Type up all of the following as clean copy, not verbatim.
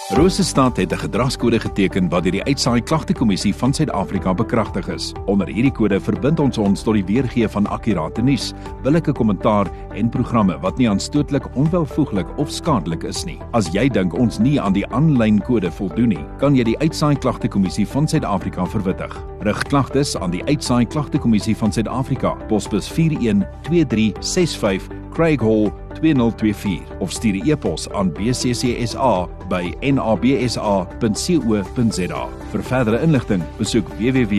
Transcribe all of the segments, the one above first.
Rosestad het 'n gedragskode geteken wat deur die Uitsaai Klagtekommissie van Suid-Afrika bekragtig is. Onder hierdie kode verbind ons tot die weergee van akkurate nuus, billike kommentaar en programme wat nie aanstootlik, onwelvoeglik of skadelik is nie. As jy dink ons nie aan die aanlyn kode voldoen nie, kan jy die Uitsaai Klagtekommissie van Suid-Afrika verwittig. Rig klagtes aan die Uitsaai Klagtekommissie van Suid-Afrika, posbus 412365 Craig Hall 2024 of stuur 'n e-pos aan bccsa@nabsa.co.za. Vir verdere inligting, besoek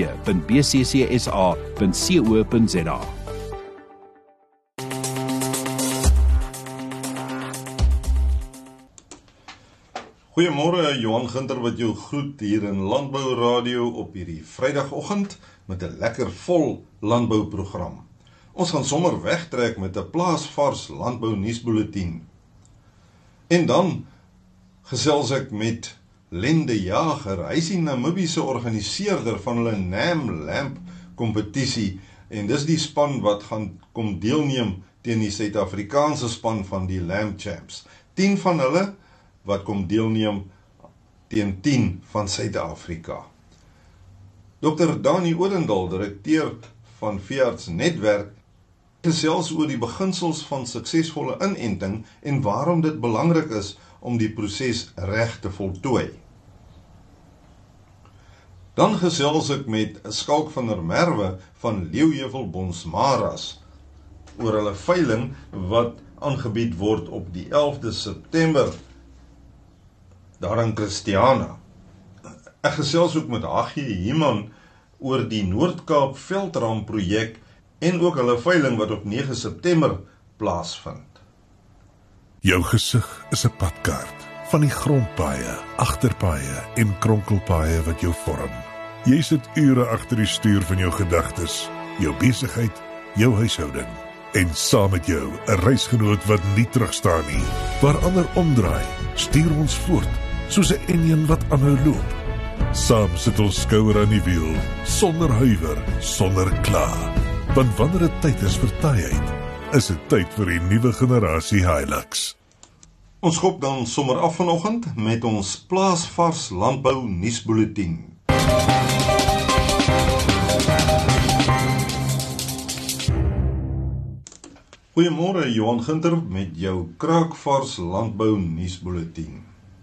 www.bccsa.co.za. Goeiemôre, Johan Ginter wat jou groet hier in Landbou Radio op hierdie Vrydagoggend met 'n lekker vol landbouprogram. Ons gaan sommer wegtrek met 'n plaasvars landbou nuusbulletin. En dan gesels ek met Len de Jager. Hy is die Namibiese organiseerder van hulle NAM Lamp kompetisie en dis die span wat gaan kom deelneem teen die Suid-Afrikaanse span van die Lamp Champs. 10 van hulle wat kom deelneem teen 10 van Suid-Afrika. Dr. Dani Odendaal, direkteur van Veearts Netwerk, gesels oor die beginsels van suksesvolle inenting en waarom dit belangrik is om die proses reg te voltooi. Dan gesels ek met Skalk van der Merwe van Leeuheuwel Bonsmaras oor hulle veiling wat aangebied word op die 11de September daar in Christiana. Ek gesels ook met Hagie Human oor die Noord-Kaap Veldram projek en ook hulle veiling wat op 9 September plaasvind. Jou gesig is 'n padkaart van die grondpaaie, agterpaaie en kronkelpaaie wat jou vorm. Jy sit ure agter die stuur van jou gedagtes, jou besigheid, jou huishouding en saam met jou 'n reisgenoot wat nie terugstaan nie. Waar ander omdraai, stuur ons voort soos 'n enjin wat aanhou loop. Saam sit ons skouer aan die wiel, sonder huiwer, sonder kla. Want wanneer dit tyd is vir taaiheid, is dit tyd vir die nuwe generasie Hilux. Ons skop dan sommer af vanoggend met ons plaasvars landbou nuusbulletin. Goeiemôre, Johan Ginter met jou kraakvars landbou nuusbulletin.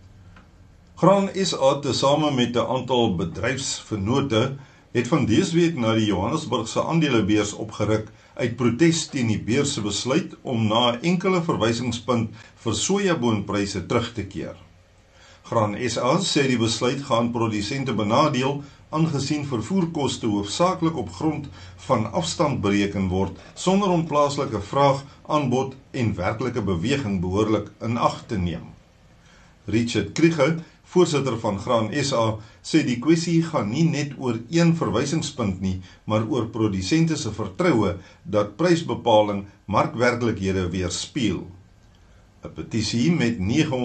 Graan SA tesame met 'n aantal bedryfsvennote het van dese week na die Johannesburgse aandelebeurs opgeruk uit protes teen die beurs se besluit om na 'n enkele verwysingspunt vir sojaboonpryse terug te keer. Graan SA sê die besluit gaan produsente benadeel aangesien vervoerkoste hoofsaaklik op grond van afstand bereken word sonder om plaaslike vraag, aanbod en werklike beweging behoorlik in ag te neem. Richard Kriege, voorsitter van Graan SA, sê die kwessie gaan nie net oor een verwysingspunt nie, maar oor produsente se vertroue dat prysbepaling markwerklikhede weerspieël. 'n Petisie met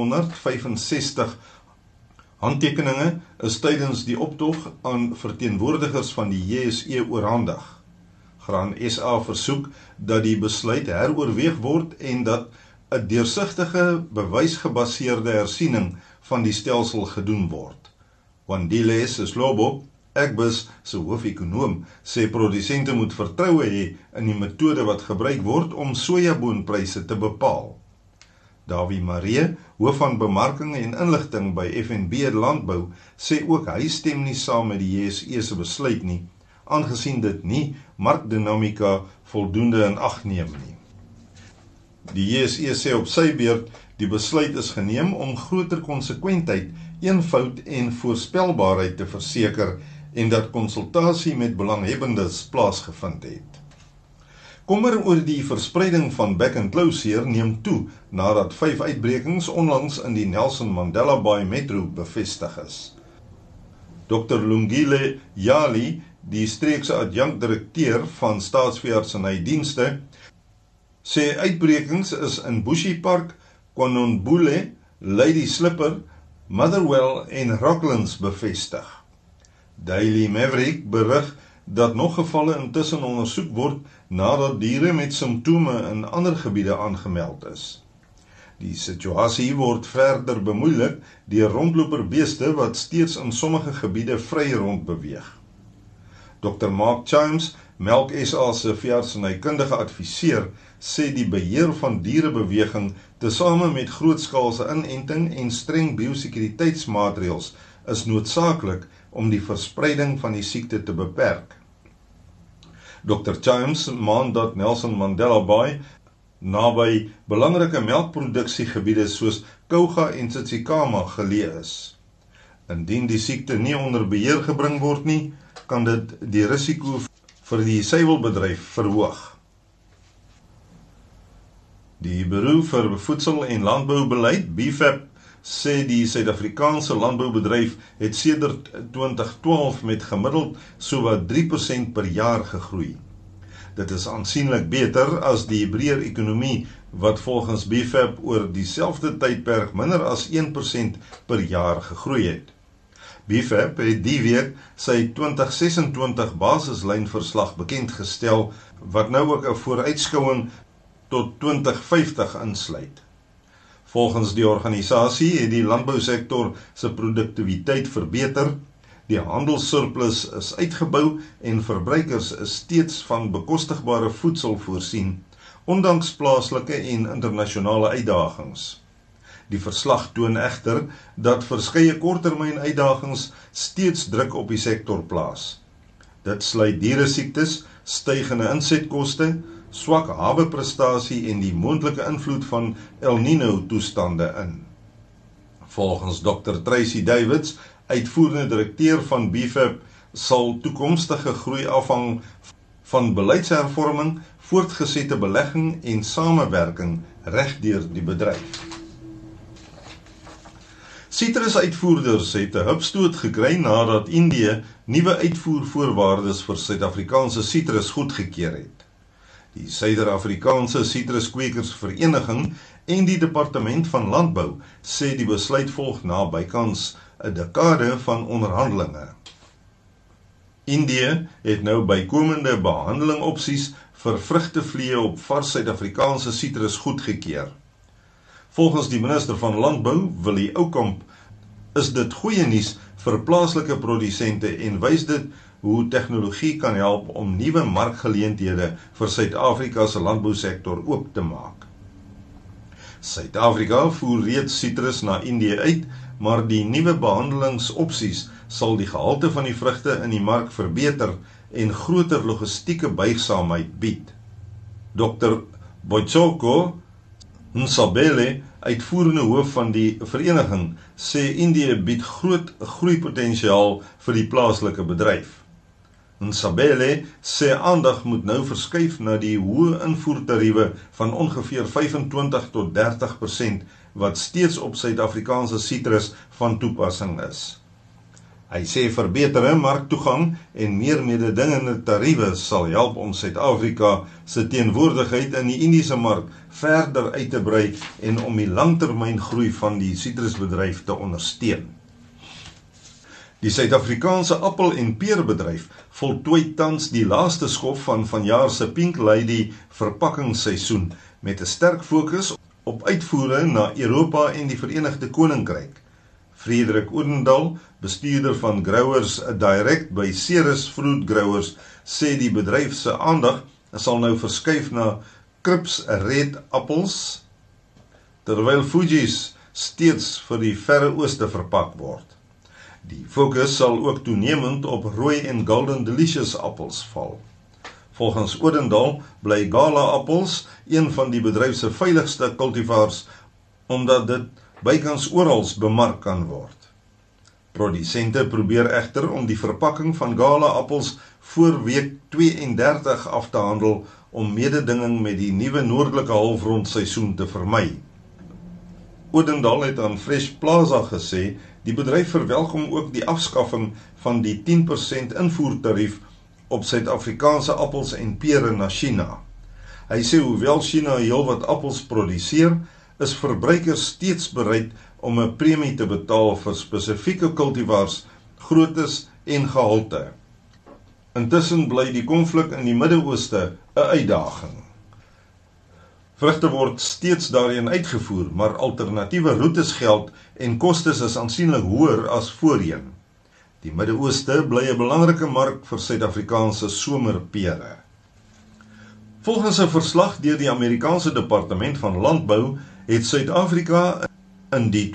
965 handtekeninge is tydens die optog aan verteenwoordigers van die JSE oorhandig. Graan SA versoek dat die besluit heroorweeg word en dat 'n deursigtige, bewysgebaseerde hersiening van die stelsel gedoen word. Wandile Seslobo, Agbus se hoof-ekonoom, sê produsente moet vertroue hê in die metode wat gebruik word om sojaboonpryse te bepaal. Davie Maree, hoof van bemarking en inligting by FNB Landbou, sê ook hy stem nie saam met die JSE se besluit nie, aangesien dit nie markdinamika voldoende in ag neem nie. Die JSE sê op sy beurt die besluit is geneem om groter konsekwentheid, eenvoud en voorspelbaarheid te verseker en dat konsultasie met belanghebbendes plaasgevind het. Kommer oor die verspreiding van bek-en-klauseer neem toe nadat 5 uitbrekings onlangs in die Nelson Mandela Bay Metro bevestig is. Dr. Lungile Yali, die streekse adjunkt-direkteur van Staatsveeartsenydienste, sê uitbrekings is in Bushy Park, Kwanonbule, Lady Slipper, Motherwell en Rocklands bevestig. Daily Maverick berig dat nog gevalle intussen ondersoek word nadat diere met simptome in ander gebiede aangemeld is. Die situasie word verder bemoeilik deur rondloperbeeste wat steeds in sommige gebiede vry rond beweeg. Dr. Mark Chimes, Melk SA se veeartsenykundige adviseur, sê die beheer van dierebeweging tesame met grootskaalse inenting en streng biosekuriteitsmaatreëls is noodsaaklik om die verspreiding van die siekte te beperk. Dr. Chimes maan dat Nelson Mandela Bay naby belangrike melkproduksiegebiede soos Kouga en Tsitsikamma geleë is. Indien die siekte nie onder beheer gebring word nie, kan dit die risiko vir die suiwelbedryf verhoog. Die Bureau vir Voedsel en Landboubeleid, BFAP, sê die Suid-Afrikaanse landboubedryf het sedert 2012 met gemiddeld sowat 3% per jaar gegroei. Dit is aansienlik beter as die breër ekonomie wat volgens BFAP oor dieselfde tydperk minder as 1% per jaar gegroei het. BFAP het die week sy 2026 basislynverslag bekendgestel wat nou ook 'n vooruitskouing tot 2050 insluit. Volgens die organisasie het die landbousektor se produktiwiteit verbeter, die handelssurplus is uitgebou en verbruikers is steeds van bekostigbare voedsel voorsien, ondanks plaaslike en internasionale uitdagings. Die verslag toon egter dat verskeie korttermyn uitdagings steeds druk op die sektor plaas. Dit sluit dieresiektes, stygende insetkoste, swak haweprestasie en die moontlike invloed van El Niño toestande in. Volgens Dr. Tracy Davids, uitvoerende direkteur van BFAP, sal toekomstige groei afhang van beleidshervorming, voortgesette belegging en samewerking regdeur die bedryf. Sitrusuitvoerders het 'n hupstoot gekry nadat Indië nuwe uitvoervoorwaardes vir Suid-Afrikaanse sitrus goedgekeur het. Die Suider-Afrikaanse Sitruskwekersvereniging en die Departement van Landbou sê die besluit volg na bykans 'n dekade van onderhandelinge. Indië het nou bykomende behandeling opsies vir vrugtevliee op vars Suid-Afrikaanse sitrus goedgekeur. Volgens die minister van Landbou, Willie Oukamp, is dit goeie nuus vir plaaslike produsente en wys dit hoe tegnologie kan help om nuwe markgeleenthede vir Suid-Afrika se landbousektor oop te maak. Suid-Afrika voer reeds sitrus na Indië uit, maar die nuwe behandelingsopsies sal die gehalte van die vrugte in die mark verbeter en groter logistieke buigsaamheid bied. Dr. Boitsoko Nsabele, uitvoerende hoof van die vereniging, sê Indië bied groot groeipotensiaal vir die plaaslike bedryf. Nsabele sê aandag moet nou verskuif na die hoë invoertariewe van ongeveer 25 tot 30% wat steeds op Suid-Afrikaanse sitrus van toepassing is. Hy sê verbetere marktoegang en meer mededingende tariewe sal help om Suid-Afrika se teenwoordigheid in die Indiese mark verder uit te brei en om die langtermyn groei van die sitrusbedryf te ondersteun. Die Suid-Afrikaanse appel- en peerbedryf voltooi tans die laaste skof van vanjaar se Pink Lady verpakkingsseisoen met 'n sterk fokus op uitvoere na Europa en die Verenigde Koninkryk. Frederik Odendaal, bestuurder van Growers Direct by Ceres Fruit Growers, sê die bedryf se aandag sal nou verskuif na Crips Red appels, terwyl Fuji's steeds vir die Verre Ooste verpak word. Die fokus sal ook toenemend op rooi en Golden Delicious appels val. Volgens Odendaal bly Gala appels een van die bedryf se veiligste kultivars, omdat dit bykans oral bemark kan word. Produsente probeer egter om die verpakking van Gala appels voor week 32 af te handel om mededinging met die nuwe noordelike halfrond seisoen te vermy. Odendaal het aan Fresh Plaza gesê, die bedryf verwelkom ook die afskaffing van die 10% invoertarief op Suid-Afrikaanse appels en pere na China. Hy sê hoewel China heelwat appels produseer, is verbruikers steeds bereid om 'n premie te betaal vir spesifieke kultivars, groottes en gehalte. Intussen bly die konflik in die Midde-Ooste 'n uitdaging. Vrugte word steeds daarheen uitgevoer, maar alternatiewe roetes geld en kostes is aansienlik hoër as voorheen. Die Midde-Ooste bly 'n belangrike mark vir Suid-Afrikaanse somerpere. Volgens 'n verslag deur die Amerikaanse Departement van Landbou het Suid-Afrika in die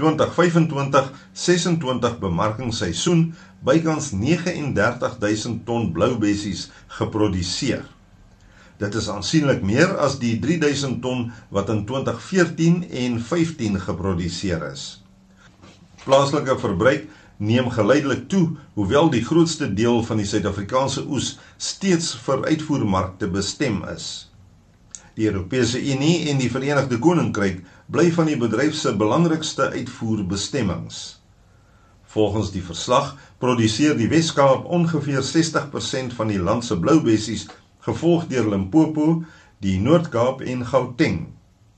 2025-26 bemarkingsseisoen bykans 39.000 ton bloubessies geproduseer. Dit is aansienlik meer as die 3.000 ton wat in 2014 en 15 geproduseer is. Plaaslike verbruik neem geleidelik toe, hoewel die grootste deel van die Suid-Afrikaanse oes steeds vir uitvoermarkte bestem is. Die Europese Unie en die Verenigde Koninkryk bly van die bedryf se belangrikste uitvoerbestemmings. Volgens die verslag produseer die Wes-Kaap ongeveer 60% van die land se bloubessies, gevolg deur Limpopo, die Noord-Kaap en Gauteng.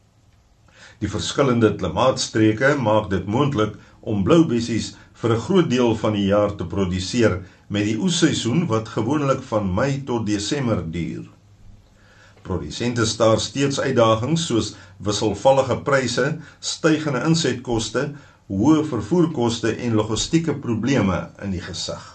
Die verskillende klimaatstreke maak dit moontlik om bloubessies vir 'n groot deel van die jaar te produseer, met die oesseisoen wat gewoonlik van Mei tot Desember duur. Produsente staar steeds uitdagings soos wisselvallige pryse, stygende insetkoste, hoë vervoerkoste en logistieke probleme in die gesig.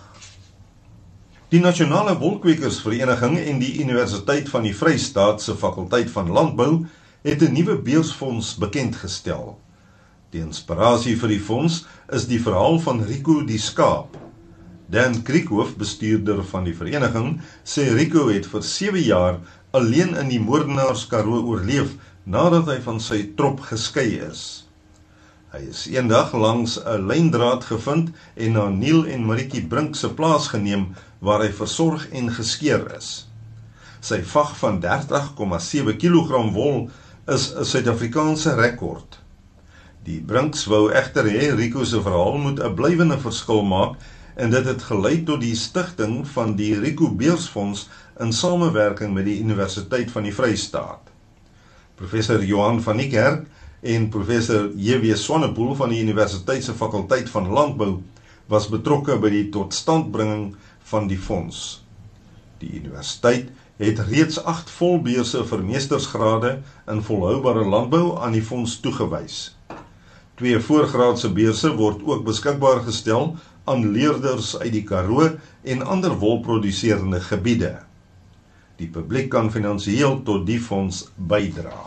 Die Nasionale Wolkwekersvereniging en die Universiteit van die Vrystaat se Fakulteit van Landbou het 'n nuwe beursfonds bekendgestel. Die inspirasie vir die fonds is die verhaal van Rico die skaap. Dan Kriekhoff, bestuurder van die vereniging, sê Rico het vir 7 jaar alleen in die Moordenaars Karoo oorleef nadat hy van sy trop geskei is. Hy is eendag langs 'n lyndraad gevind en na Neil en Maritjie Brink se plaas geneem waar hy versorg en geskeer is. Sy vag van 30,7 kg wol is 'n Suid-Afrikaanse rekord. Die Brinks wou egter hê Rico se verhaal moet 'n blywende verskil maak en dit het gelei tot die stigting van die Rico Beursfonds in samewerking met die Universiteit van die Vrystaat. Professor Johan van Niekerk en professor J.W. Swanepoel van die Universiteit se Fakulteit van Landbou was betrokke by die totstandbringing van die fonds. Die universiteit het reeds 8 volbeurse vir meestersgrade in volhoubare landbou aan die fonds toegewys. 2 voorgraadse beurse word ook beskikbaar gestel aan leerders uit die Karoo en ander wolproduserende gebiede. Die publiek kan finansiëel tot die fonds bydra.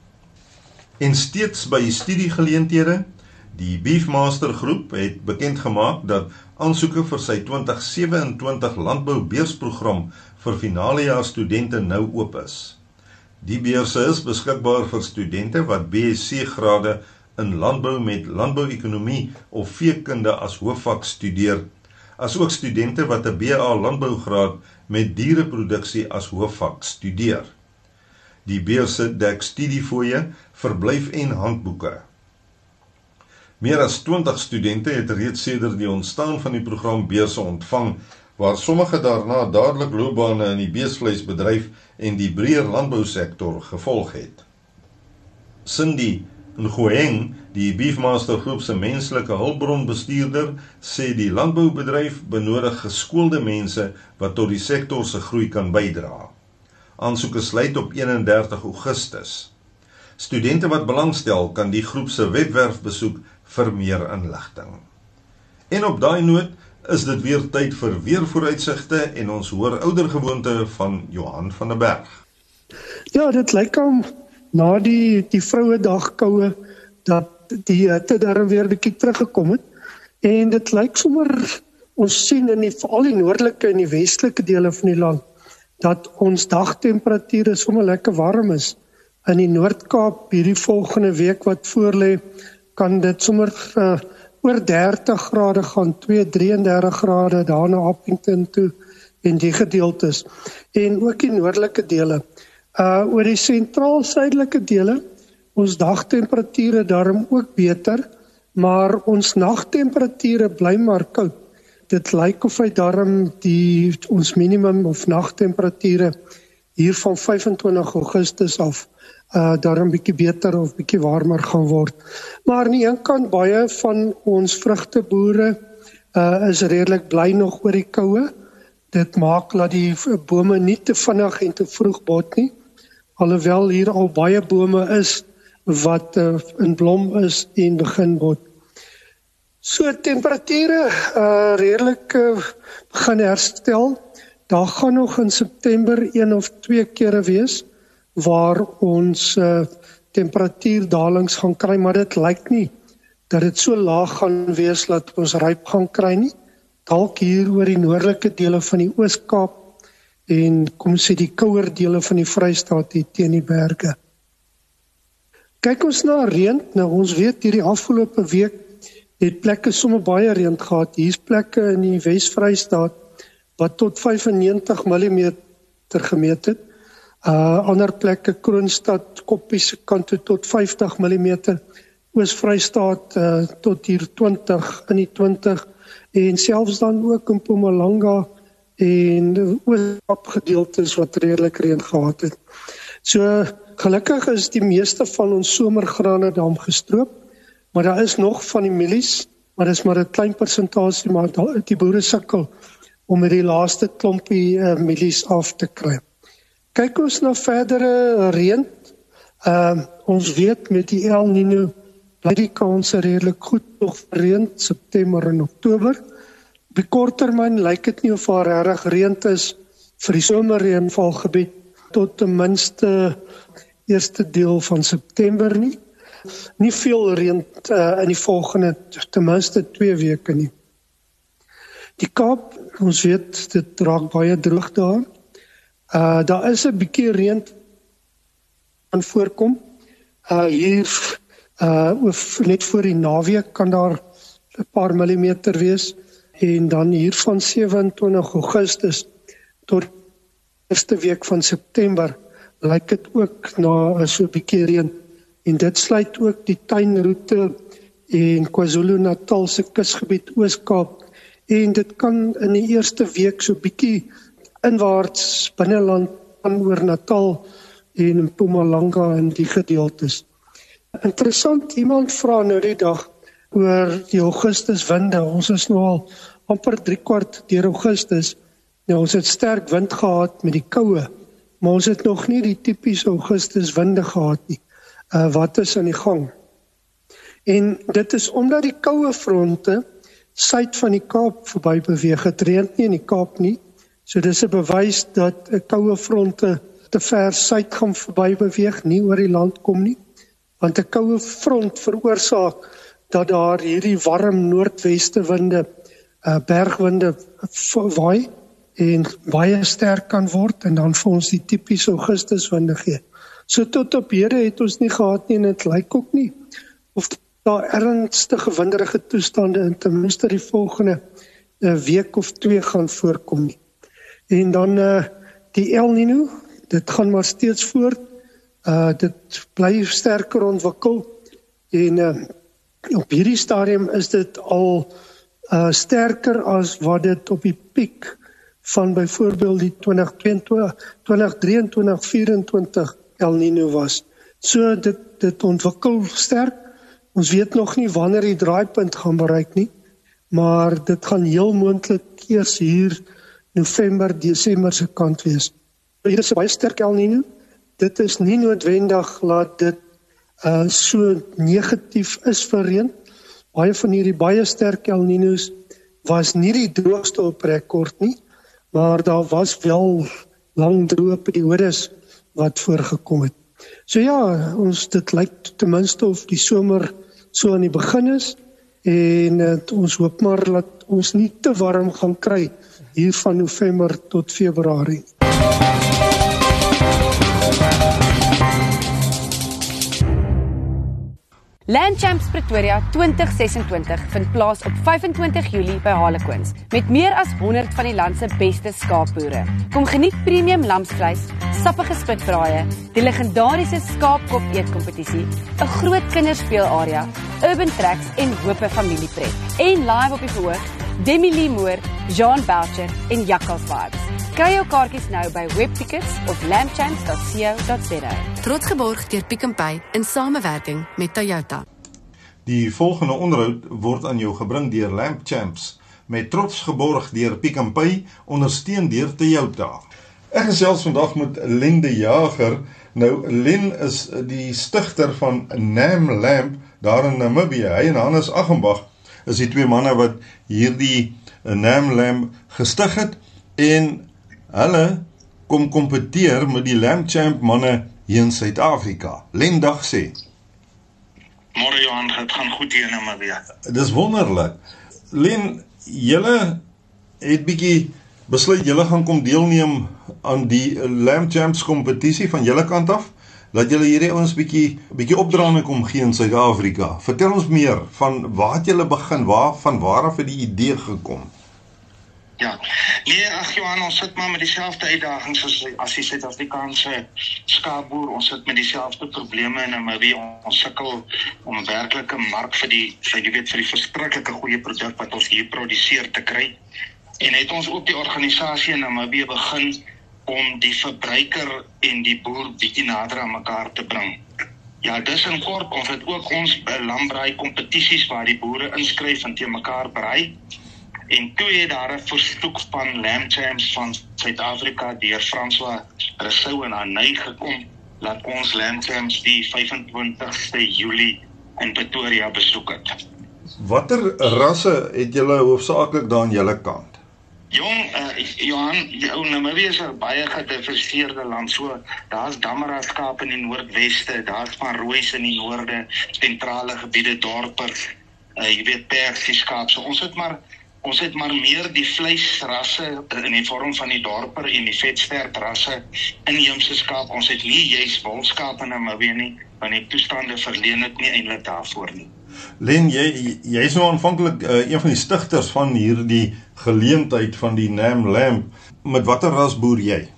En steeds by studiegeleenthede, die Beefmaster groep het bekend gemaak dat aansoeke vir sy 2027 landboubeursprogram vir finalejaar studente nou oop is. Die beurse is beskikbaar vir studente wat BSc grade in landbou met landbouekonomie of veekunde as hoofvak studeer, asook studente wat 'n BA landbougraad met diereproduksie as hoofvak studeer. Die beurse dek studiefooie, verblyf en handboeke. Meer as 20 studente het reeds sedert die ontstaan van die program beurse ontvang, waar sommige daarna dadelik loopbane in die beesvleisbedryf en die breër landbousektor gevolg het. Cindy Ngoeng, die Beefmaster groep se menslike hulpbronbestuurder, sê die landboubedryf benodig geskoolde mense wat tot die sektor se groei kan bydra. Aansoeke sluit op 31 Augustus. Studente wat belangstel kan die groep se webwerf besoek vir meer inligting. En op daai noot is dit weer tyd vir weervooruitsigte en ons hoor oudergewoonte van Johan van der Berg. Ja, dit lyk om na die Vrouedag koue dat die hitte daar weer 'n bietjie teruggekom het. En dit lyk sommer, ons sien in veral die noordelike en die westelike dele van die land, dat ons dagtemperature sommer lekker warm is. In die Noord-Kaap hierdie volgende week wat voorlê, kan dit sommer oor 30 grade gaan, 33 grade daarna Appington toe en die gedeeltes. En ook die noordelike dele. Oor die sentraal-suidelike dele, ons dagtemperature daarom ook beter, maar ons nagtemperature bly maar koud. Dit lyk of hy daarom ons minimum of nagtemperature hier van 25 Augustus af daarom bietjie beter of bietjie warmer gaan word. Maar aan die een kant baie van ons vrugteboere is redelik bly nog oor die koue. Dit maak dat die bome nie te vinnig en te vroeg bot nie. alhoewel hier al baie bome is wat in blom is en begin word. So temperature redelik begin herstel. Daar gaan nog in September 1 of 2 kere wees waar ons temperatuurdalings gaan kry, maar dit lyk nie dat dit so laag gaan wees dat ons ryp gaan kry nie. Dalk hier oor die noordelike dele van die Oos-Kaap en kom sê die kouer dele van die Vrystaat hier teen die berge. Kyk ons na reën. Nou ons weet hierdie afgelope week het plekke sommer baie reën gehad. Hier's plekke in die Wes-Vrystaat wat tot 95 mm gemeet het. Ander plekke, Kroonstad, Koppie se kant toe tot 50 mm. Oos-Vrystaat tot hier 20, in die 20. En selfs dan ook in Mpumalanga en Oos-Kaap gedeeltes wat redelik reën gehad het. So gelukkig is die meeste van ons somergrane dam gestroop, maar daar is nog van die mielies, maar dis maar 'n klein persentasie, maar die boere sukkel om met die laaste klompie mielies af te kry. Kyk ons na verdere reën. Ons weet met die El Niño bly die kanse redelik goed nog vir reën September en Oktober. Op die kort termyn lyk dit nie of daar regtig reën is vir die somerreënvalgebied tot ten minste eerste deel van September nie. Nie veel reën in die volgende ten minste 2 weke nie. Die Kaap, ons weet dit raak baie droog daar. Daar is 'n bietjie reën aan voorkom. Hier net voor die naweek kan daar 'n paar millimeter wees en dan hier van 27 Augustus tot eerste week van September lyk dit ook na so 'n bietjie reën. En dit sluit ook die tuinroete en KwaZulu-Natal se kusgebied Oos-Kaap. En dit kan in die eerste week so bietjie inwaarts binneland aan oor Natal en Mpumalanga in die gedeeltes. Interessant, iemand vra nou die dag oor die Augustuswinde. Ons is nou al amper 3/4 deur Augustus. Nou ons het sterk wind gehad met die koue, maar ons het nog nie die tipiese Augustuswinde gehad nie. Wat is aan die gang? En dit is omdat die koue fronte suid van die Kaap verby beweeg. Het reën nie in die Kaap nie. So dis 'n bewys dat 'n koue fronte te ver suid gaan verby beweeg, nie oor die land kom nie. Want 'n koue front veroorsaak dat daar hierdie warm noordweste winde, bergwinde waai en baie sterk kan word en dan vir ons die tipiese Augustuswinde gee. So tot op hede het ons nie gehad nie en dit lyk ook nie of daar ernstige winderige toestande in ten minste die volgende week of 2 gaan voorkom nie. En dan die El Niño, dit gaan maar steeds voort. Dit bly sterker ontwikkel en op hierdie stadium is dit al sterker as wat dit op die piek van byvoorbeeld die 2023-24 El Niño was. So dit ontwikkel sterk. Ons weet nog nie wanneer die draaipunt gaan bereik nie, maar dit gaan heel moontlik eers hier November, Desember se kant wees. Hier is 'n baie sterk El Niño. Dit is nie noodwendig laat dit so negatief is vir reën. Baie van hierdie baie sterk El Niños was nie die droogste op rekord nie, maar daar was wel lang droë periodes wat voorgekom het. So ja, dit lyk ten minste of die somer so aan die begin is en ons hoop maar dat ons nie te warm gaan kry hier van November tot Februarie. Land Champs Pretoria 2026 vind plaas op 25 Julie by Harlequins met meer as 100 van die land se beste skaapboere. Kom geniet premium lamsvleis, sappige spitbraaie, die legendariese skaapkop eetkompetisie, 'n groot kinderspeelarea, urban tracks en hoope familiepret. En live op die verhoog, Demi Lee Moore, Jean Belcher en Jackals Vibes. Kry jou kaartjies nou by webtickets of landchamps.co.za. Trots geborg deur Pick n Pay in samewerking met Toyota. Die volgende onderhoud word aan jou gebring deur Lamp Champs, met trots geborg deur Pick n Pay, ondersteun deur Toyota. Ek gesels vandag met Lende Jager, Nou, Len is die stigter van Nam Lamp daar in Namibië. Hy en Hannes Aghenbach is die twee manne wat hierdie Nam Lamp gestig het en hulle kom kompeteer met die Lamp Champ manne hier in Suid-Afrika. Len, dag sê. Môre Johan, het gaan goed hier in Namibië. Dis wonderlik. Len, julle het bietjie besluit julle gaan kom deelneem aan die Lamp Champs kompetisie van julle kant af, dat julle hierdie ouens bietjie opdraande kom gee in Suid-Afrika. Vertel ons meer van waar het julle begin, van waar af het die idee gekom? Ja, nee, ag Johan, ons sit maar met dieselfde uitdagings as die Suid-Afrikaanse skaapboer. Ons sit met dieselfde probleme in Namibië. Ons sukkel om 'n werklike mark vir die verskriklike goeie produk wat ons hier produseer te kry. En het ons ook die organisasie in Namibië begin om die verbruiker en die boer bietjie nader aan mekaar te bring. Ja, dis in kort, ons het ook ons lambraai kompetisies waar die boere inskryf en teen mekaar braai. En toe het daar 'n versoek van Lamp Champs van Suid-Afrika deur François Rousseau en Haney gekom, laat ons Lamp Champs die 25ste Julie in Pretoria besoek het. Watter rasse het julle hoofsaaklik daar aan julle kant? Jong, Johan, Namibië is 'n baie gediversifieerde land. So, daar's Damara skaap in die noordweste, daar's van Roois in die noorde, sentrale gebiede, dorpers, jy weet Persie skaap. So ons het maar meer die vleisrasse in die vorm van die dorper en die vetsterk rasse inheemse skaap. Ons het nie juis wolskaap in Namibië nie, want die toestande verleen het nie eintlik daarvoor nie. Len, jy is nou aanvanklik een van die stigters van hierdie geleentheid van die Nam Lamp. Met watter ras boer jy?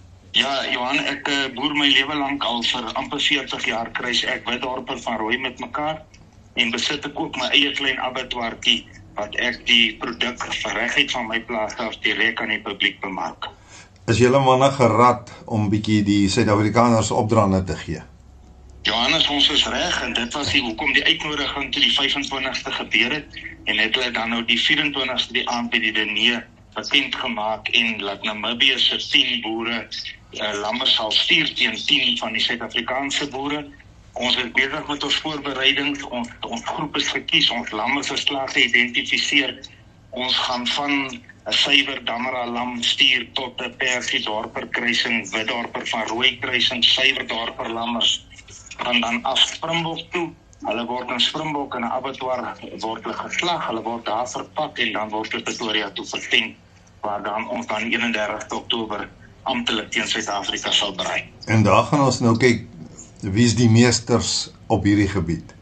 Ja, Johan, ek boer my lewe lank al vir amper 40 jaar kruis ek witdorper van rooi met mekaar en besit ek ook my eie klein abattoirtjie wat ek die produk verregheid van my plaas af direk aan die publiek bemark. Is julle manne gerad om bietjie die Suid-Afrikaners opdraande te gee? Johannes, ons is reg en dit was hoekom die uitnodiging toe die 25ste gebeur het en het hulle dan nou die 24ste die aand by die diner bekend gemaak en laat Namibië se 10 boere lamme sal stuur teen 10 van die Suid-Afrikaanse boere. Ons is besig met ons voorbereidings, ons groep is gekies, ons lamme is geslaag geïdentifiseer. Ons gaan van 'n suiwer Damara lam stuur tot 'n Persie dorper kruising, witdorper van rooi kruising, suiwer dorper lammers. Gaan dan af Springbok toe. Hulle word in Springbok in 'n abattoir word hulle geslag, hulle word daar verpak en dan word hulle Pretoria toe verten, waar dan ons dan 31 Oktober amptelik teen Suid-Afrika sal braai. En daar gaan ons nou kyk, wie is die meesters op hierdie gebied?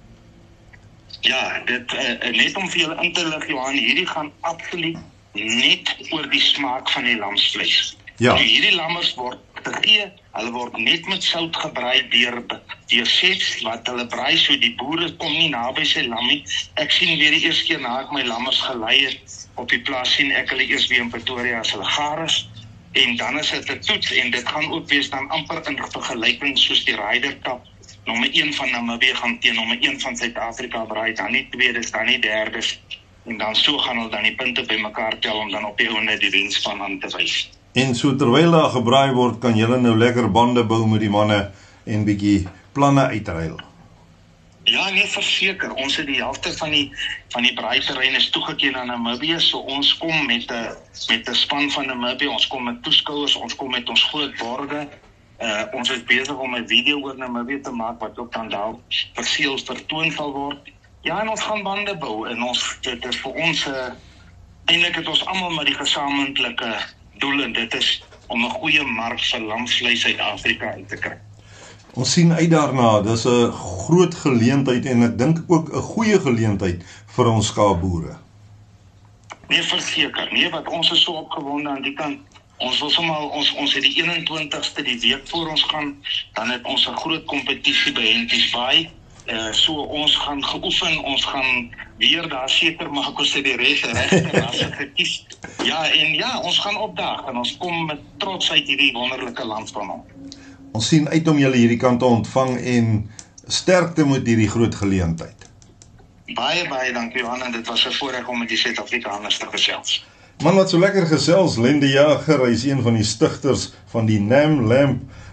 Ja, dit net om vir julle in te lig, Johan, hierdie gaan absoluut net oor die smaak van die lamsvleis. Ja. Hierdie lammers word gegee, hulle word net met sout gebraai deur chefs wat hulle braai, so die boere kom nie naby sy lam nie. Ek sien weer die eerste keer na ek my lammers gelei het op die plaas, sien ek hulle eers weer in Pretoria as hulle gaar is, en dan is dit 'n toets en dit gaan ook wees dan amper in vergelyking soos die Ryder Cup. Nommer 1 van Namibië gaan teen nommer 1 van Suid-Afrika braai, dan nie tweedes, dan nie derdes, en dan so gaan hulle dan die punte bymekaar tel om dan op die einde die wenspan aan te wys. En so terwyl daar gebraai word, kan julle nou lekker bande bou met die manne en bietjie planne uitruil. Ja, nee, verseker. Ons het die helfte van die braaiterrein is toegeken aan Namibië, so ons kom met 'n span van Namibië, ons kom met toeskouers, ons kom met ons groot borde. Ons is besig om 'n video oor Namibië te maak wat ook dan daar verseels vertoon sal word. Ja, en ons gaan bande bou en dit is vir ons eintlik het ons almal met die gesamentlike doel en dit is om 'n goeie mark vir lamsvleis uit Afrika uit te kry. Ons sien uit daarna, dis 'n groot geleentheid en ek dink ook 'n goeie geleentheid vir ons skaapboere. Nee, verseker. Nee, wat ons is so opgewonde aan die kant. Ons wil sommer ons het die 21ste die week voor ons gaan, dan het ons 'n groot kompetisie by Henties Bay. So ons gaan geoefen, ons gaan weer daar seker maak ons het die regte rasse gekies. Ja, en ja, ons gaan opdaag en ons kom met trots uit hierdie wonderlike land van ons. Ons sien uit om julle hierdie kant te ontvang en sterkte met hierdie groot geleentheid. Baie dankie Johan, en dit was 'n voorreg om met die Suid-Afrikaners te gesels. Man, wat so lekker gesels, Len de Jager, hy is een van die stigters van die Nam Lamp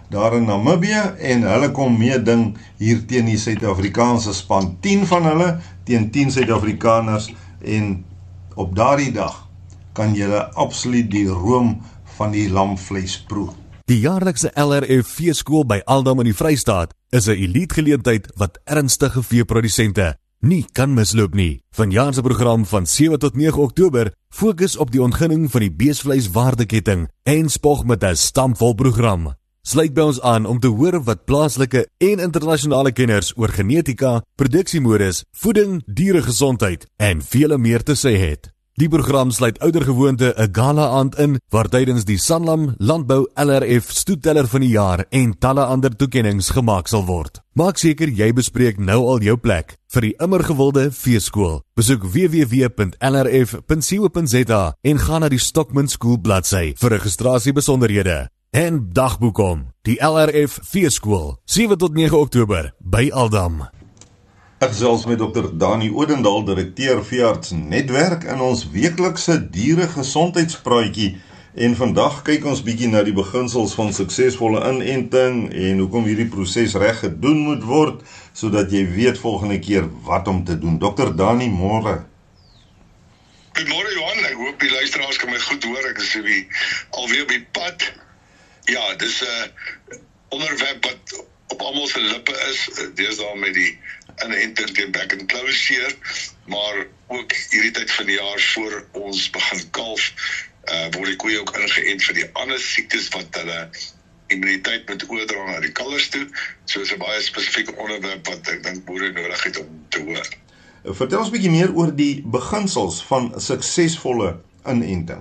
daar in Namibië en hulle kom meeding hier teen die Suid-Afrikaanse span. 10 van hulle teen 10 Suid-Afrikaners en op daardie dag kan julle absoluut die room van die lamvleis proe. Die jaarlikse LRF veeskool by Aldam in die Vrystaat is 'n elite geleentheid wat ernstige veeprodusente nie kan misloop nie. Vanjaar se program van 7 tot 9 Oktober fokus op die ontginning van die beesvleiswaardeketting en spog met 'n stampvol program. Sluit by ons aan om te hoor wat plaaslike en internasionale kenners oor genetika, produksiemodus, voeding, dieregesondheid en vele meer te sê het. Die program sluit oudergewoonte 'n gala-aand in waar tydens die Sanlam Landbou LRF stoetteller van die jaar en talle ander toekennings gemaak sal word. Maak seker jy bespreek nou al jou plek vir die immer gewilde veeskool. Besoek www.lrf.co.za en gaan na die Stockman School bladsy vir registrasiebesonderhede. En dagboek om, die LRF Veeskool, 7 tot 9 Oktober by Aldam. Ek gesels met Dr. Dani Odendaal, direkteur Veearts Netwerk in ons weeklikse dieregesondheidspraatjie. En vandag kyk ons bietjie na die beginsels van suksesvolle inenting en hoekom hierdie proses reg gedoen moet word, sodat jy weet volgende keer wat om te doen. Dr. Dani, môre. Goeiemôre Johan, ek hoop die luisteraars kan my goed hoor. Ek is alweer op die pad. Ja, dis 'n onderwerp wat op almal se lippe is, deesdae met die inenting teen back and closure, maar ook hierdie tyd van die jaar voor ons begin kalf, word die koeie ook ingeënt vir die ander siektes wat hulle immuniteit moet oordra na die kalvers toe. So is 'n baie spesifieke onderwerp wat ek dink boere nodig het om te hoor. Vertel ons 'n bietjie meer oor die beginsels van suksesvolle inenting.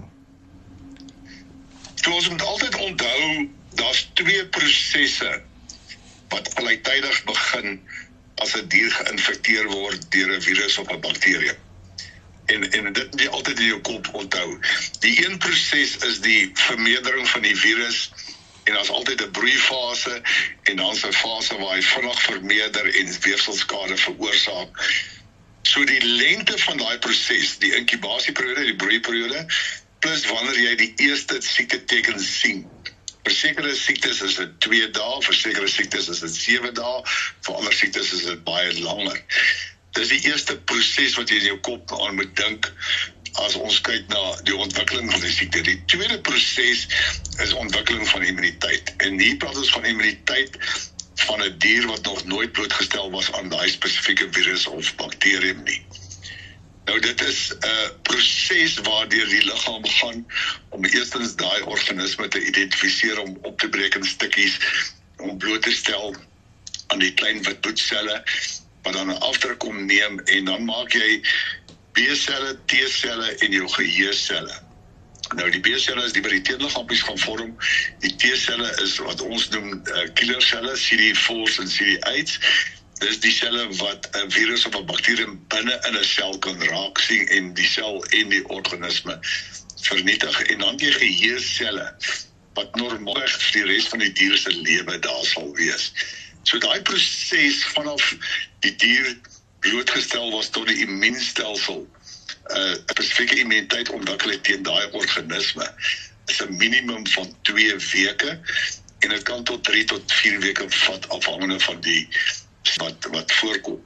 So ons moet altyd onthou, daar's 2 prosesse wat gelyktydig begin as 'n dier geïnfekteer word deur 'n virus of 'n bakterium. En dit moet jy altyd in jou kop onthou. Die een proses is die vermeerdering van die virus, en daar's altyd 'n broeifase en dan's 'n fase waar hy vinnig vermeerder en weefselskade veroorsaak. So die lengte van daai proses, die inkubasieperiode, die broeiperiode, plus wanneer jy die eerste siektetekens sien. Vir sekere siektes is dit 2 dae, vir sekere siektes is dit 7 dae, vir ander siektes is dit baie langer. Dis die eerste proses wat jy in jou kop aan moet dink as ons kyk na die ontwikkeling van die siekte. Die tweede proses is ontwikkeling van immuniteit. En hier praat ons van immuniteit van 'n dier wat nog nooit blootgestel was aan daai spesifieke virus of bakterium nie. Nou dit is 'n proses waardeur die liggaam gaan om eerstens daai organisme te identifiseer, om op te breek in stukkies, om bloot te stel aan die klein wit bloedselle wat dan 'n afdruk neem, en dan maak jy B-selle, T-selle en jou geheue-selle. Nou die B-selle is die wat die teenliggaampies gaan vorm. Die T-selle is wat ons noem killerselle, CD4s en CD8s. Dis die selle wat 'n virus of 'n bakterium binne in 'n sel kan raak sien en die sel en die organisme vernietig. En dan die geheue-selle wat normaalweg vir die res van die dier se lewe daar sal wees. So daai proses vanaf die dier blootgestel was tot die immuunstelsel, 'n spesifieke immuniteit ontwikkel het teen daai organisme, is 'n minimum van 2 weke en dit kan tot 3 tot 4 weke vat afhangende van die wat voorkom.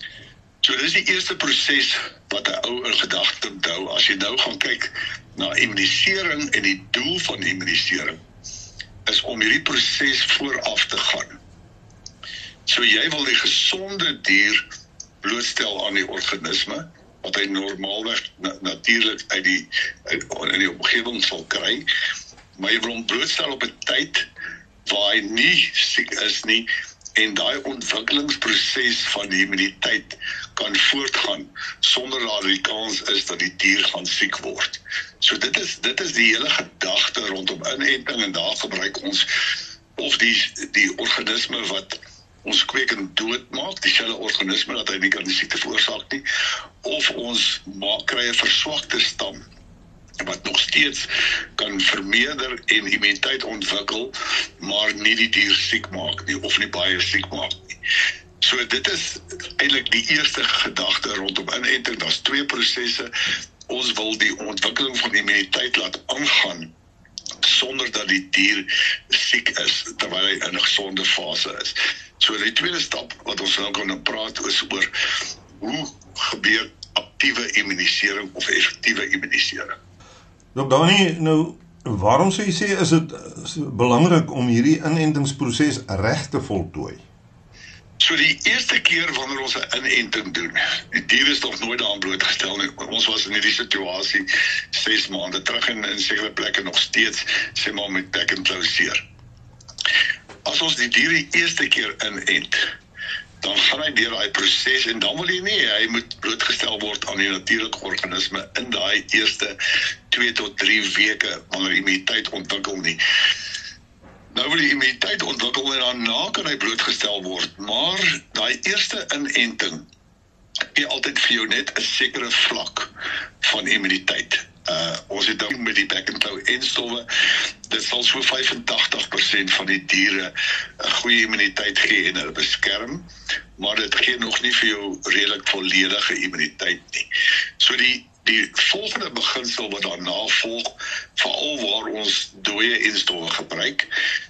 So dis die eerste proses wat 'n ou in gedagte moet hou. As jy nou gaan kyk na immunisering en die doel van immunisering is om hierdie proses vooraf te gaan. So jy wil die gesonde dier blootstel aan die organisme wat hy normaalweg natuurlik in die omgewing sal kry, maar jy wil hom blootstel op 'n tyd waar hy nie siek is nie, en daai ontwikkelingsproses van die immuniteit kan voortgaan sonder dat die kans is dat die dier gaan siek word. So dit is die hele gedagte rondom inenting, en daar gebruik ons of die organisme wat ons kweekend doodmaak, die selle organisme dat hy nie kan die siekte veroorsaak nie, of ons kry 'n verswakte stam wat nog steeds kan vermeerder en immuniteit ontwikkel, maar nie die dier siek maak nie, of nie baie siek maak nie. So dit is eintlik die eerste gedagte rondom inenting. Daar's 2 prosesse. Ons wil die ontwikkeling van immuniteit laat aangaan sonder dat die dier siek is terwyl hy in 'n gesonde fase is. So die tweede stap wat ons nou kan praat is oor hoe gebeur aktiewe immunisering of effektiewe immunisering. Dr. Dani, nou waarom sou jy sê is dit belangrik om hierdie inentingsproses reg te voltooi? So die eerste keer wanneer ons 'n inenting doen, die dier is nog nooit daaraan blootgestel nie. Ons was in hierdie situasie 6 maande terug en in sekere plekke nog steeds, sê maar met back and close. As ons die dier die eerste keer inent, dan gaan hy deur daai proses en dan wil jy nie, hy moet blootgestel word aan die natuurlike organisme in daai eerste 2 tot 3 weke wanneer immuniteit ontwikkel nie. Nou wil die immuniteit ontwikkel en daarna kan hy blootgestel word, maar daai eerste inenting gee altyd vir jou net 'n sekere vlak van immuniteit. Ons het dan met die back and claw enstowwe, dit sal so 85% van die diere 'n goeie immuniteit gee en hulle beskerm, maar dit gee nog nie vir jou redelik volledige immuniteit nie. So die volgende beginsel wat daarna volg, veral waar ons dooie enstowwe gebruik,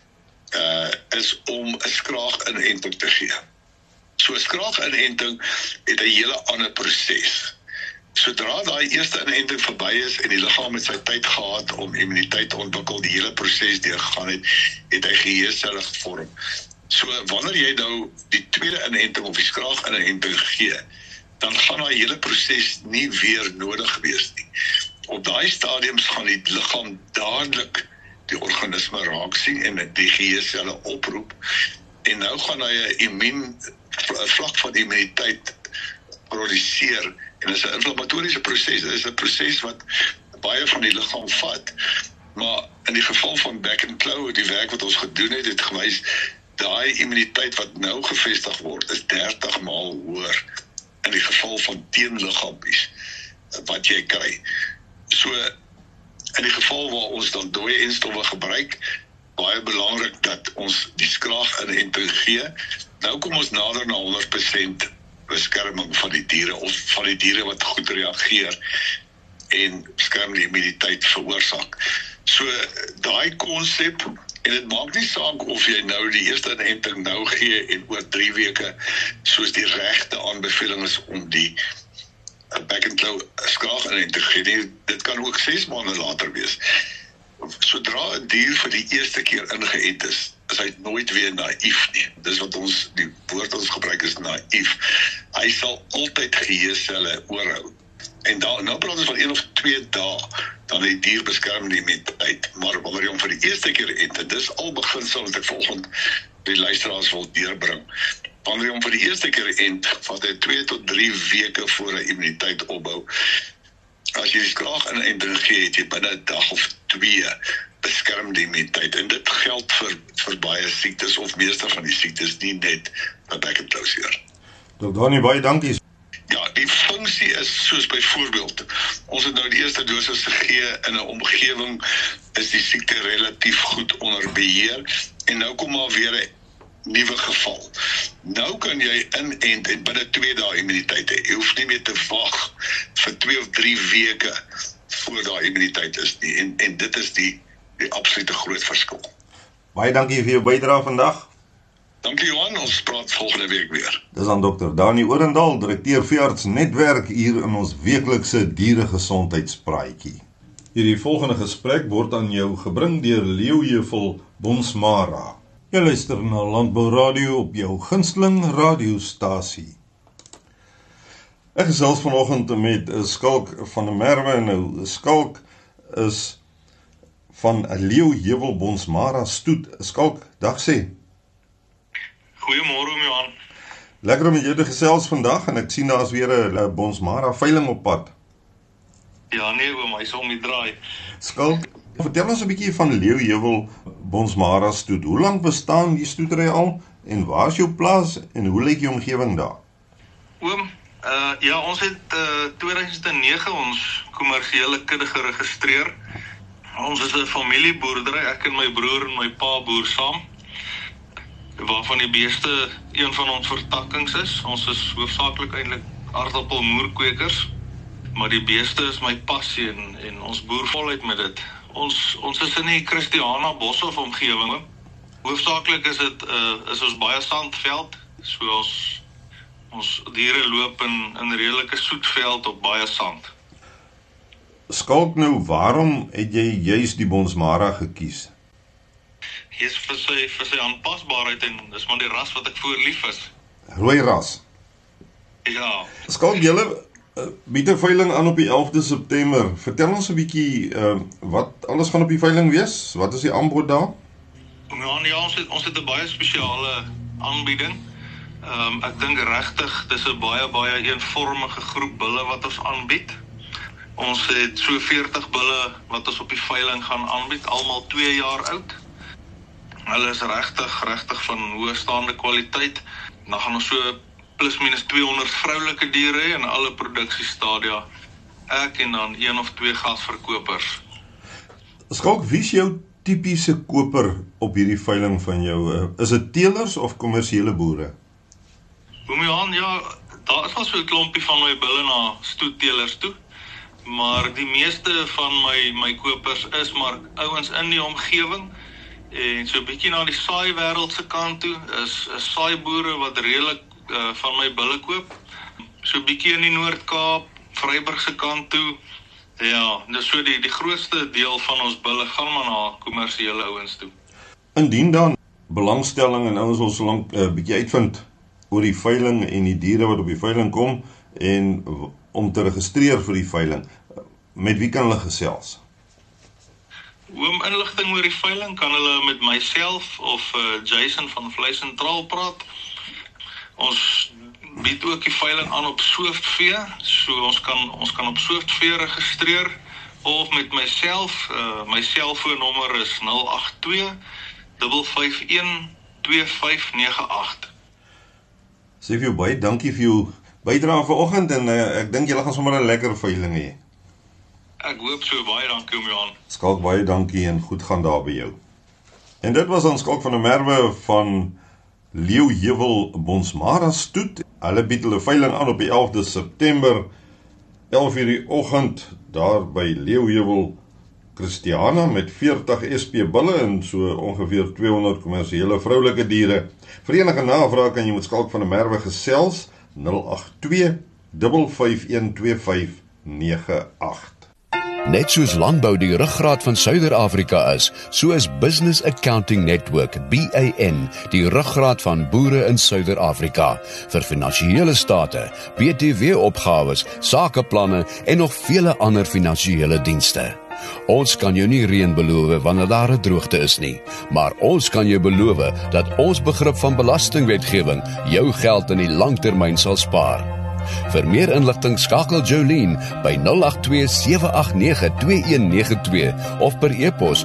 is om 'n skraaginenting te gee. So 'n skraaginenting het 'n hele ander proses. Sodra daai eerste inenting verby is en die liggaam het sy tyd gehad om immuniteit te ontwikkel, die hele proses deurgegaan het hy geheeselle gevorm. So wanneer jy nou die tweede inenting of die skraaginenting gee, dan gaan daai hele proses nie weer nodig wees nie. Op daai stadiums gaan die liggaam dadelik die organisme raak sien en die geheeselle oproep, en nou gaan hy 'n vlak van immuniteit produseer, en dit is 'n inflammatoriese proses. Dit is 'n proses wat baie van die liggaam vat, maar in die geval van back and claw, die werk wat ons gedoen het gewys, daai immuniteit wat nou gevestig word, is 30 maal hoër in die geval van teenliggaampies wat jy kry. So in die geval waar ons dan dooie enstowwe gebruik, baie belangrik dat ons die skraaginenting gee. Nou kom ons nader na 100% beskerming van die diere, of van die diere wat goed reageer en beskerm die immuniteit veroorsaak. So daai konsep, en dit maak nie saak of jy nou die eerste inenting nou gee en oor 3 weke, soos die regte aanbeveling is om die back and claw skraaginenting te gee. Dit kan ook 6 maande later wees. Sodra 'n dier vir die eerste keer ingeënt is hy nooit weer naïef nie. Dis wat die woord ons gebruik is naïef. Hy sal altyd geheeselle oorhou. En nou praat ons van 1 of 2 dae, dan die dier beskerm die immuniteit. Maar wanneer jy hom vir die eerste keer ent, en dis al beginsel wat ek volgend die luisteraars wil deurbring. Wanneer jy hom vir die eerste keer ent, vat hy 2 tot 3 weke voor hy immuniteit opbou. As jy die skraaginenting gee, het jy binne 'n dag of 2 beskerm die immuniteit. En dit geld vir baie siektes, of meeste van die siektes, nie net by back and claw. Dr. Dani, baie dankie. Ja, die funksie is soos byvoorbeeld, ons het nou die eerste dosis gegee in 'n omgewing, is die siekte relatief goed onder beheer, en nou kom maar weer 'n nuwe geval. Nou kan jy inent en binne 2 dae immuniteit hê. Jy hoef nie meer te wag vir 2 of 3 weke voor daai immuniteit is nie, en dit is die absolute groot verskil. Baie dankie vir jou bydrae vandag. Dankie Johan, ons praat volgende week weer. Dis aan Dr. Dani Orendaal, direkteur veearts netwerk hier in ons weeklikse dieregesondheidspraatjie. Hierdie volgende gesprek word aan jou gebring deur Leeujevel Bonsmara. Jy luister na Landbou Radio op jou gunsteling radiostasie. Ek gesels vanoggend met Skalk van der Merwe. Nou, Skalk is van Leeujevel Bonsmara stoet. Skalk, dag sê. Goeiemôre Johan. Lekker om met jou te gesels vandag, en ek sien daar is weer 'n Bonsmara veiling op pad. Ja nee oom, hy sal my draai. Skalk, vertel ons 'n bietjie van Leeujevel Bonsmara stoet. Hoe lank bestaan die stoetery al, en waar is jou plaas, en hoe lyk die omgewing daar? Oom, ja, ons het 2009 ons kommersiële kudde geregistreer. Ons is 'n familieboerdery, ek en my broer en my pa boer saam, waarvan die beeste een van ons vertakkings is. Ons is hoofsaaklik eintlik aardappelmoerkwekers, maar die beeste is my passie, en ons boer voluit met dit. Ons is in die Christiana Boshoff omgewing. Hoofsaaklik is dit is ons baie sandveld, so ons diere loop in redelike soetveld op baie sand. Skalk nou, waarom het jy juis die Bonsmara gekies? Dis vir sy aanpasbaarheid en dis maar die ras wat ek voor lief is. Rooi ras. Ja. Skalk, julle bied 'n veiling aan op die 11de September. Vertel ons 'n bietjie wat alles gaan op die veiling wees. Wat is die aanbod daar? Ja, ons het 'n baie spesiale aanbieding. Ek dink regtig dis 'n baie eenvormige groep bulle wat ons aanbied. Ons het so 40 bulle wat ons op die veiling gaan aanbied, almal 2 jaar oud. Hulle is regtig van hoëstaande kwaliteit. Dan gaan ons so plus minus 200 vroulike diere hê in alle produksiestadia. Ek en dan 1 of 2 gasverkopers. Skalk, wie is jou tipiese koper op hierdie veiling van jou? Is dit teelers of kommersiële boere? Boemjaan, ja, daar is al so 'n klompie van my bulle na stoetteelers toe. Maar die meeste van my kopers is maar ouens in die omgewing. En so 'n bietjie na die saai wêreld se kant toe is saaiboere wat redelik van my bulle koop. So 'n bietjie in die Noord-Kaap, Vryburg se kant toe. Ja, dis so die grootste deel van ons bulle gaan maar na kommersiële ouens toe. Indien dan belangstelling en ouens wil so lank 'n bietjie uitvind oor die veiling en die diere wat op die veiling kom en om te registreer vir die veiling, met wie kan hulle gesels? Om inligting oor die veiling kan hulle met myself of Jason van Vlei Sentraal praat. Ons bied ook die veiling aan op sooftvee, so ons kan op sooftvee registreer of met myself. My selfoonnommer is 082 551 2598. Sê vir jou baie dankie vir jou bydrae vanoggend en ek dink julle gaan sommer 'n lekker veiling hê. Ek hoop so, baie dankie om jou aan. Skalk, baie dankie en goed gaan daar by jou. En dit was dan Skalk van der Merwe van Leeuheuwel Bonsmara stoet. Hulle bied hulle veiling aan op die 11de September, 11 uur die oggend, daar by Leeuheuwel Christiana met 40 SP bulle en so ongeveer 200 kommersiële vroulike diere. Vir enige navraag kan jy met Skalk van der Merwe gesels 082 551 2598. Net soos landbou die ruggraat van Suider-Afrika is, so is Business Accounting Network, BAN, die ruggraat van boere in Suider-Afrika, vir finansiële state, BTW-opgawes, sakeplanne en nog vele ander finansiële dienste. Ons kan jou nie reën beloof wanneer daar 'n droogte is nie, maar ons kan jou beloof dat ons begrip van belastingwetgewing jou geld in die langtermyn sal spaar. Vir meer inligting skakel Jolene by 082-789-2192 of per e-pos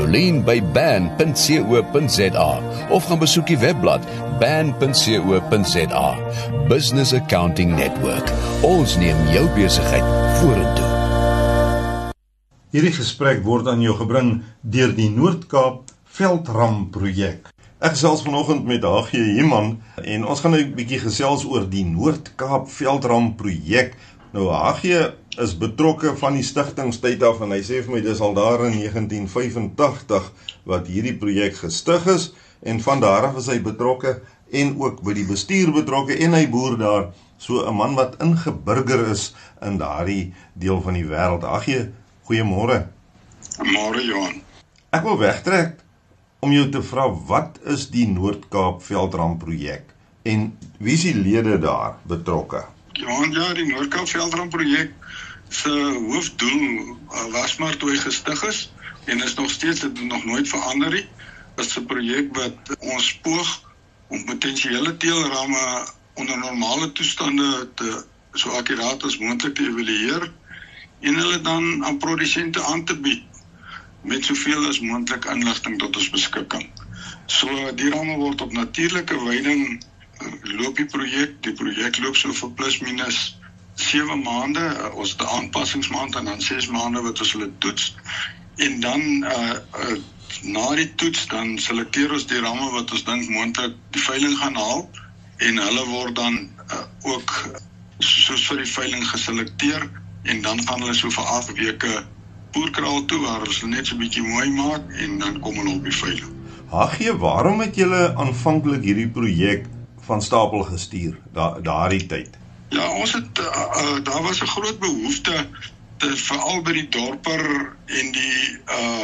jolene@ban.co.za of gaan besoek die webblad ban.co.za. Business Accounting Network. Ons neem jou besigheid vorentoe. Hierdie gesprek word aan jou gebring deur die Noord-Kaap Veldram projek. Ek gesels vanoggend met Hagie Human en ons gaan nou 'n bietjie gesels oor die Noord-Kaap Veldram projek. Nou Hagie is betrokke van die stigtingstyd af en hy sê vir my dis al daar in 1985 wat hierdie projek gestig is en van daar af is hy betrokke en ook by die bestuur betrokke en hy boer daar, so 'n man wat ingeburger is in daardie deel van die wêreld. Hagie, goeiemôre. Môre Johan. Ek wil wegtrek om jou te vra, wat is die Noord-Kaap Veldram projek en wie is die lede daar betrokke? Johan, ja, die Noord-Kaap Veldram projek se hoofdoel was maar toe hy gestig is en is nog steeds, het nog nooit verander nie. Dit is 'n projek wat ons poog om potensiële teelramme onder normale toestande so akkuraat as moontlik te evalueer en hulle dan aan produsente aan te bied met soveel as moontlik inligting tot ons beskikking. So die ramme word op natuurlike weiding loop die projek loop so vir plus minus 7 maande, ons het 'n aanpassingsmaand en dan 6 maande wat ons hulle toets. En dan na die toets dan selekteer ons die ramme wat ons dink moontlik die veiling gaan haal en hulle word dan ook soos vir die veiling geselekteer en dan gaan hulle so vir 8 weke voerkraal toe waar ons net so 'n bietjie mooi maak en dan kom hulle op die veiling. Hagie, waarom het julle aanvanklik hierdie projek van stapel gestuur daardie tyd? Ja, ons het daar was 'n groot behoefte veral by die dorper en die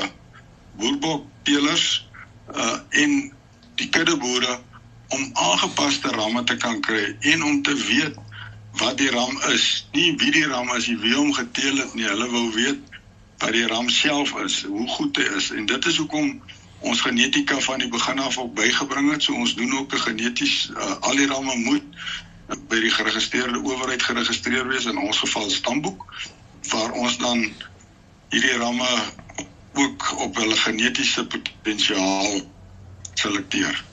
boerbokteelers en die kuddeboere om aangepaste ramme te kan kry en om te weet wat die ram is. Nie wie die ram is, wie hom geteel het nie. Hulle wou weet wat die ram self is, hoe goed hy is. En dit is hoekom ons genetika van die begin af ook bygebring het. So ons doen ook 'n geneties, al die ramme moet by die geregistreerde owerheid geregistreer wees, in ons geval stamboek, waar ons dan hierdie ramme ook op hulle genetiese potensiaal selekteer.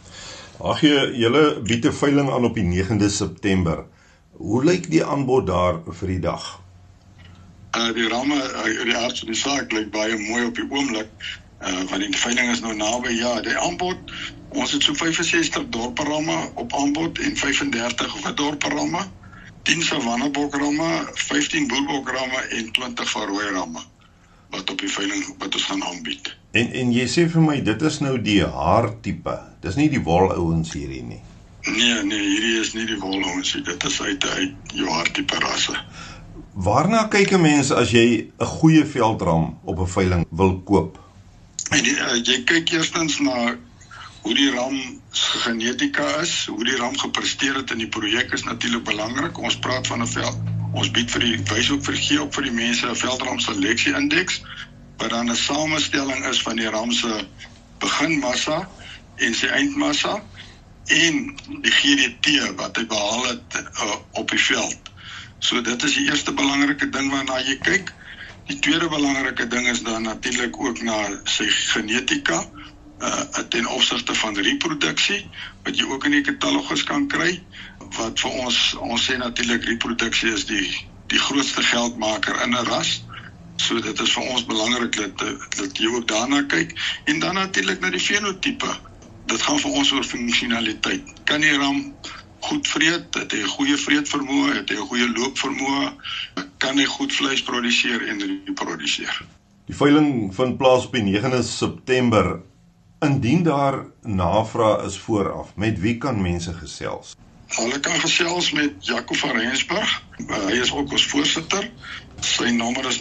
Julle bied 'n veiling aan op die 9de September. Hoe lyk die aanbod daar vir die dag? Die ramme, die aard van die saak lyk baie mooi op die oomblik, want die veiling is nou naby. Ja, die aanbod, ons het so 65 dorperramme op aanbod en 35 witdorperramme, 10 savannebokramme, 15 boerbokramme en 20 van rooi ramme wat op die veiling wat ons gaan aanbied. En jy sê vir my, dit is nou die haartipe, dis nie die wolouens hierdie nie? Nee, hierdie is nie die wolouens nie, dit is uit jou haartipe rasse. Waarna kyk 'n mens as jy 'n goeie veldram op 'n veiling wil koop? Jy kyk eerstens na hoe die ram genetika is, hoe die ram gepresteer het in die projek is natuurlik belangrik. Ons praat van 'n veld. Ons bied wys ook vir die mense 'n veldram seleksie indeks, wat dan 'n samestelling is van die ram se beginmassa en sy eindmassa en die GDT wat hy behaal het op die veld. So dit is die eerste belangrike ding waarna jy kyk. Die tweede belangrike ding is dan natuurlik ook na sy genetika ten opsigte van reproduksie, wat jy ook in die katalogus kan kry, wat vir ons sê natuurlik reproduksie is die grootste geldmaker in 'n ras. So dit is vir ons belangrik dat jy ook daarna kyk. En dan natuurlik na die fenotipe. Dit gaan vir ons oor funksionaliteit. Kan die ram goed vreet, het hy 'n goeie vreetvermoë, het hy 'n goeie loopvermoë, kan hy goed vleis produseer en reproduseer. Die veiling vind plaas op die 9de September. Indien daar navraag is vooraf, met wie kan mense gesels? Hulle kan gesels met Jaco van Rensburg. Hy is ook ons voorsitter. Sy nommer is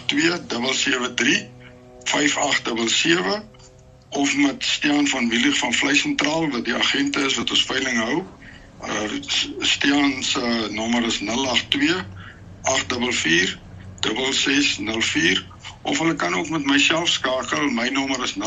082-773-5877 of met Stiaan van Wielich van Vleissentraal, wat die agent is wat ons veiling hou. Stiaan se nommer is 082-844-6604 of hulle kan ook met myself skakel. My nommer is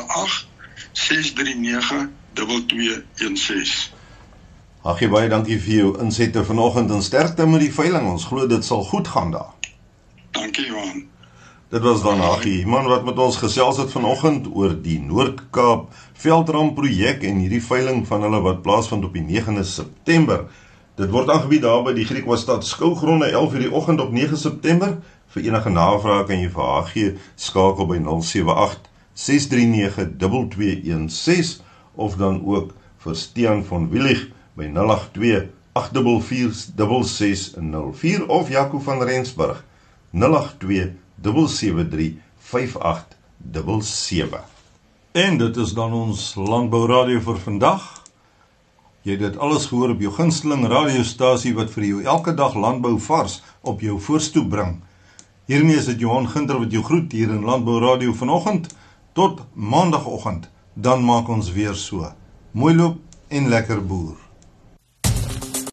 078-639-2216. Baie dankie vir jou insette vanoggend en sterkte met die veiling. Ons glo dit sal goed gaan daar. Dankie, Johan. Dit was dan Hagie, man wat met ons gesels het vanoggend oor die Noord-Kaap veldram projek en hierdie veiling van hulle wat plaasvind op die 9de September. Dit word aangebied daar by die Griekwastad skougronde 11:00 die oggend op 9 September. Vir enige navraag kan jy vir Hagie skakel by 078-639-2216 of dan ook vir Stiaan van Wielich by 082-844-6604 of Jaco van Rensburg 082-773-5877. En dit is dan ons Landbou Radio vir vandag. Jy het dit alles gehoor op jou gunsteling radiostasie wat vir jou elke dag landbou vars op jou voorstoep bring. Hiermee is dit Johan Ginter wat jou groet hier in Landbou Radio vanoggend. Tot maandagoggend, dan maak ons weer so. Mooi loop en lekker boer.